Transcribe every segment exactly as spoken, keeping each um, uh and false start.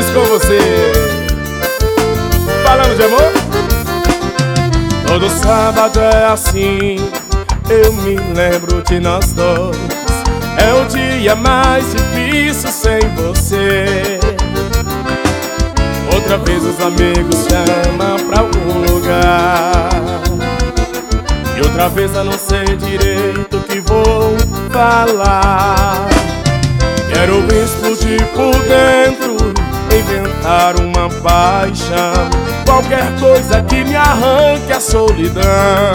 Jesus com você. Falando de amor. Todo sábado é assim, eu me lembro de nós dois. É o dia mais difícil sem você. Outra vez os amigos chamam pra algum lugar, e outra vez eu não sei direito o que vou falar. Quero explodir por dentro, inventar uma paixão, qualquer coisa que me arranque a solidão.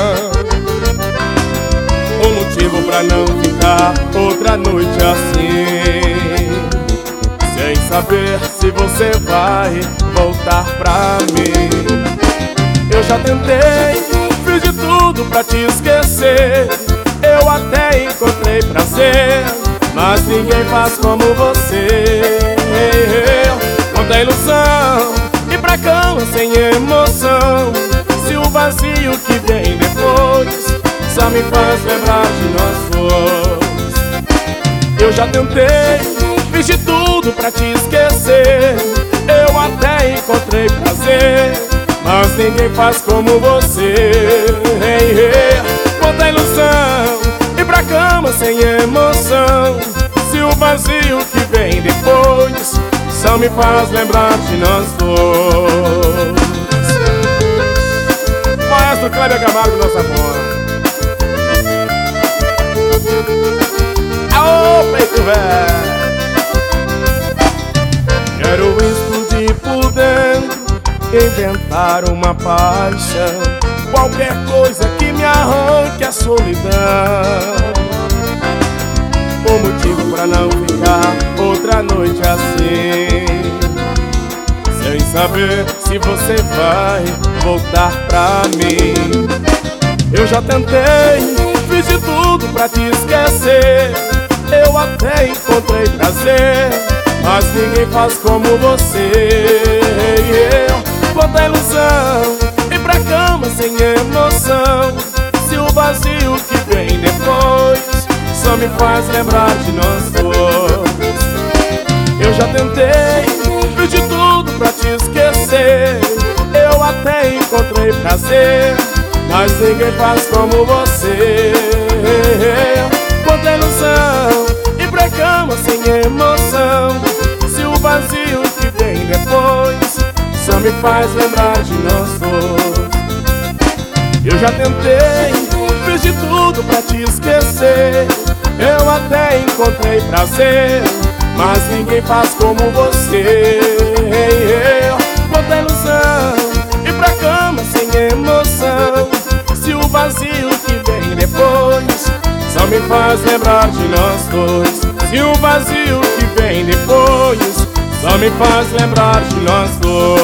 Um motivo pra não ficar outra noite assim, sem saber se você vai voltar pra mim. Eu já tentei, fiz de tudo pra te esquecer. Eu até encontrei prazer, mas ninguém faz como você. Quanta ilusão, ir pra cama sem emoção, se o vazio que vem depois só me faz lembrar de nós dois. Eu já tentei, fiz de tudo pra te esquecer. Eu até encontrei prazer, mas ninguém faz como você. Quanta ilusão, ir pra cama sem emoção, se o vazio que vem depois só me faz lembrar de nós dois. Maestro Kleber Camargo, nossa voz. Aô, peito velho. Quero explodir por dentro, inventar uma paixão, qualquer coisa que me arranque a solidão. Um motivo pra não ficar outra noite assim, sem saber se você vai voltar pra mim. Eu já tentei, fiz de tudo pra te esquecer. Eu até encontrei prazer, mas ninguém faz como você. Quanta ilusão, ir pra cama sem emoção, se o vazio que vem depois só me faz lembrar de nós dois. Eu já tentei, fiz de tudo pra te esquecer. Eu até encontrei prazer, mas ninguém faz como você. Quanta ilusão, ir pra cama sem emoção, se o vazio que vem depois só me faz lembrar de nós dois. Eu já tentei, fiz de tudo pra te esquecer. Eu até encontrei prazer, mas ninguém faz como você. Quanta ilusão, ir pra cama sem emoção, se o vazio que vem depois só me faz lembrar de nós dois. Se o vazio que vem depois só me faz lembrar de nós dois.